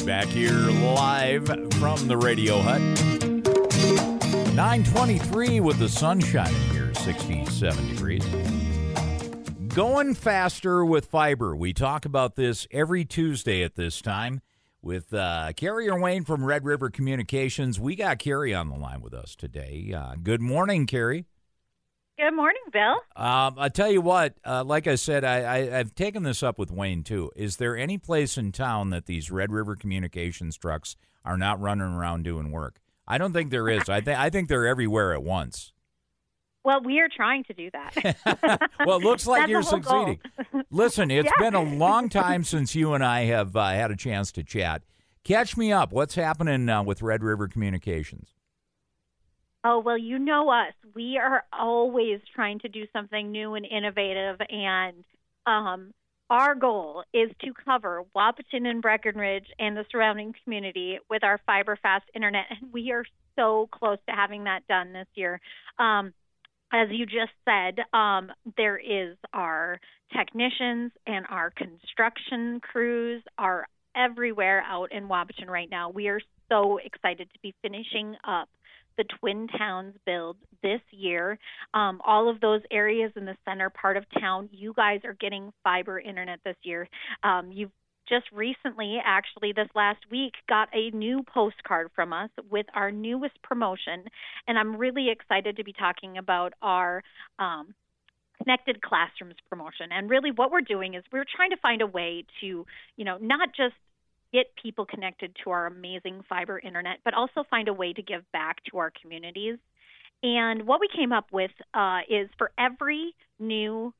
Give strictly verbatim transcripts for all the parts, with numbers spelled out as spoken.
Back here live from the Radio Hut. nine twenty-three with the sun shining here, sixty-seven degrees. Going faster with fiber. We talk about this every Tuesday at this time with uh, Carrie Wayne from Red River Communications. We got Carrie on the line with us today. Uh, good morning, Carrie. Good morning, Bill. Um, I tell you what, uh, like I said, I, I, I've taken this up with Wayne, too. Is there any place in town that these Red River Communications trucks are not running around doing work? I don't think there is. I, th- I think they're everywhere at once. Well, we are trying to do that. Well, it looks like That's you're the whole succeeding. goal. Listen, it's Yeah. been a long time since you and I have uh, had a chance to chat. Catch me up. What's happening uh, with Red River Communications? Oh, well, you know us. We are always trying to do something new and innovative, and um, our goal is to cover Wahpeton and Breckenridge and the surrounding community with our fiber fast internet, and we are so close to having that done this year. Um, as you just said, um, there is our technicians and our construction crews are everywhere out in Wahpeton right now. We are so excited to be finishing up the Twin Towns build this year. Um, all of those areas in the center part of town, you guys are getting fiber internet this year. Um, you've just recently, actually this last week, got a new postcard from us with our newest promotion, and I'm really excited to be talking about our um, Connected Classrooms promotion. And really what we're doing is we're trying to find a way to, you know, not just get people connected to our amazing fiber internet, but also find a way to give back to our communities. And what we came up with uh, is for every new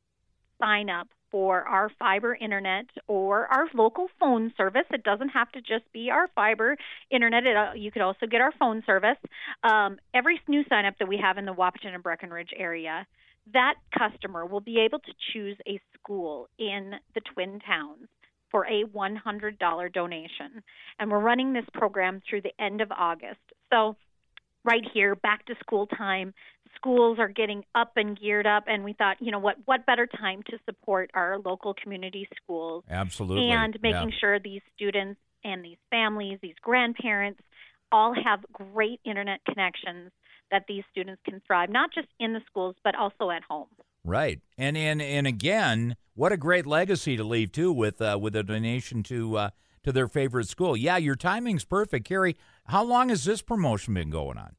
sign up for our fiber internet or our local phone service, it doesn't have to just be our fiber internet. It, uh, you could also get our phone service. Um, every new sign up that we have in the Wahpeton and Breckenridge area, that customer will be able to choose a school in the Twin Towns for a one hundred dollars donation. And we're running this program through the end of August. So right here, back to school time, schools are getting up and geared up, and we thought, you know what, what better time to support our local community schools. Absolutely. And making yeah. sure these students and these families, these grandparents, all have great internet connections that these students can thrive, not just in the schools, but also at home. Right. And and and again, what a great legacy to leave, too, with uh, with a donation to uh, to their favorite school. Yeah, your timing's perfect. Carrie, how long has this promotion been going on?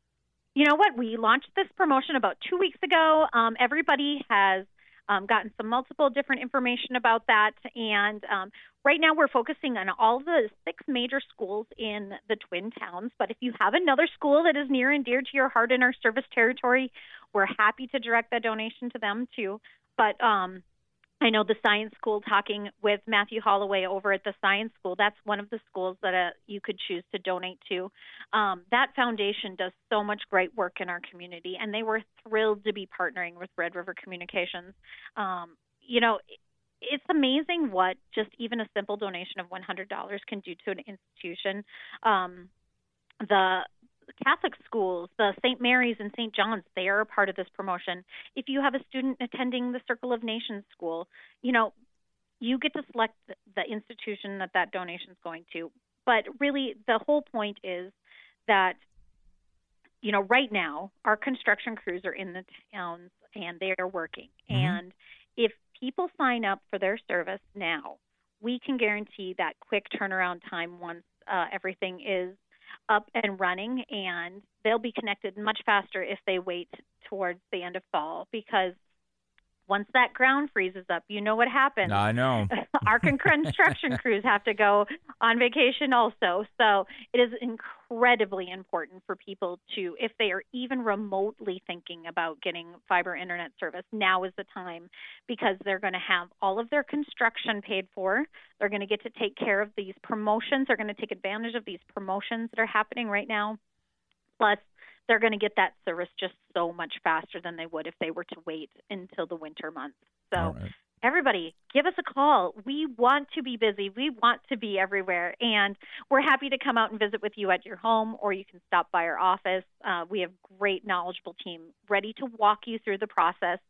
You know what? We launched this promotion about two weeks ago. Um, everybody has um, gotten some multiple different information about that. And um, right now we're focusing on all the six major schools in the Twin Towns. But if you have another school that is near and dear to your heart in our service territory, we're happy to direct that donation to them too. But um, I know the science school, talking with Matthew Holloway over at the science school, that's one of the schools that uh, you could choose to donate to. Um, that foundation does so much great work in our community, and they were thrilled to be partnering with Red River Communications. Um, you know, it's amazing what just even a simple donation of one hundred dollars can do to an institution. Um, the Catholic schools, the Saint Mary's and Saint John's, they are a part of this promotion. If you have a student attending the Circle of Nations school, you know, you get to select the institution that that donation is going to. But really, the whole point is that, you know, right now, our construction crews are in the towns and they are working. Mm-hmm. And if people sign up for their service now, we can guarantee that quick turnaround time once uh, everything is up and running, and they'll be connected much faster if they wait towards the end of fall, because once that ground freezes up, you know what happens. I know. Our construction crews have to go on vacation also. So it is incredibly important for people to, if they are even remotely thinking about getting fiber internet service, now is the time, because they're going to have all of their construction paid for. They're going to get to take care of these promotions. They're going to take advantage of these promotions that are happening right now. Plus, they're going to get that service just so much faster than they would if they were to wait until the winter months. So right. Everybody, give us a call. We want to be busy. We want to be everywhere. And we're happy to come out and visit with you at your home, or you can stop by our office. Uh, we have a great, knowledgeable team ready to walk you through the process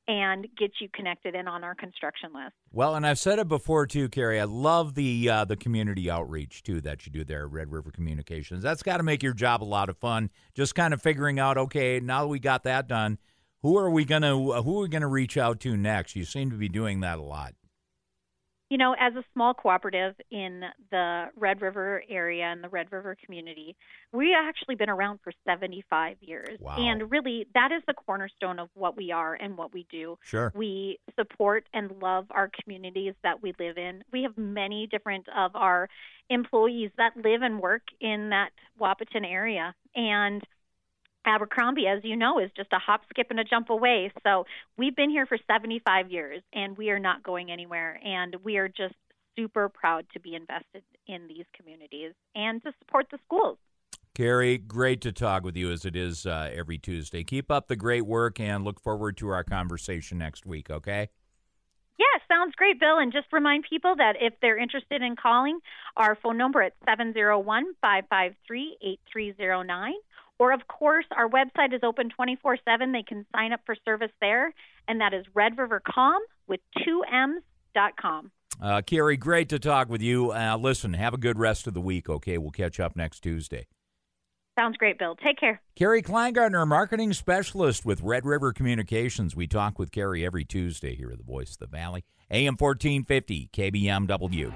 and get you connected in on our construction list. Well, and I've said it before, too, Carrie, I love the uh, the community outreach, too, that you do there at Red River Communications. That's got to make your job a lot of fun, just kind of figuring out, okay, now that we got that done, who are we going to who are we going to reach out to next? You seem to be doing that a lot. You know, as a small cooperative in the Red River area and the Red River community, we've actually been around for seventy-five years. Wow. And really, that is the cornerstone of what we are and what we do. Sure. We support and love our communities that we live in. We have many different of our employees that live and work in that Wahpeton area. And Abercrombie, as you know, is just a hop, skip, and a jump away. So we've been here for seventy-five years, and we are not going anywhere. And we are just super proud to be invested in these communities and to support the schools. Carrie, great to talk with you as it is uh, every Tuesday. Keep up the great work and look forward to our conversation next week, okay? Yeah, sounds great, Bill. And just remind people that if they're interested in calling, our phone number is seven oh one, five five three, eight three oh nine. Or, of course, our website is open twenty-four seven. They can sign up for service there, and that is Red River Com with two M's dot com. Uh, Carrie, great to talk with you. Uh, listen, have a good rest of the week, okay? We'll catch up next Tuesday. Sounds great, Bill. Take care. Carrie Kleingartner, marketing specialist with Red River Communications. We talk with Carrie every Tuesday here at the Voice of the Valley. A M fourteen fifty, K B M W.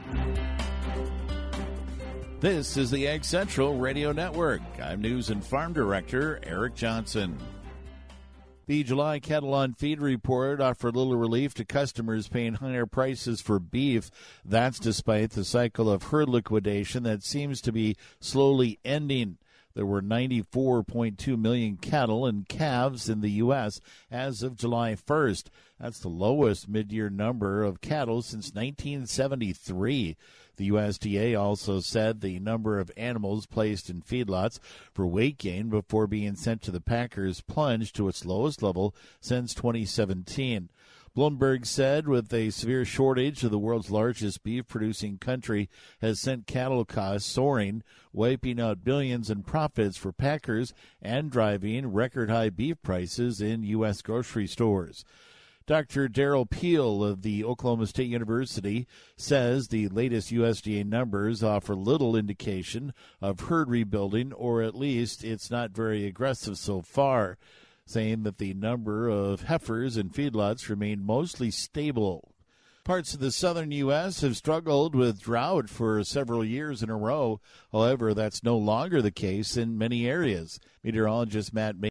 This is the Ag Central Radio Network. I'm News and Farm Director Eric Johnson. The July Cattle on Feed report offered little relief to customers paying higher prices for beef. That's despite the cycle of herd liquidation that seems to be slowly ending. There were ninety-four point two million cattle and calves in the U S as of July first. That's the lowest mid-year number of cattle since nineteen seventy-three. The U S D A also said the number of animals placed in feedlots for weight gain before being sent to the packers plunged to its lowest level since twenty seventeen. Bloomberg said with a severe shortage of the world's largest beef-producing country has sent cattle costs soaring, wiping out billions in profits for packers and driving record-high beef prices in U S grocery stores. Doctor Darrell Peel of the Oklahoma State University says the latest U S D A numbers offer little indication of herd rebuilding, or at least it's not very aggressive so far, saying that the number of heifers in feedlots remain mostly stable. Parts of the southern U S have struggled with drought for several years in a row. However, that's no longer the case in many areas. Meteorologist Matt May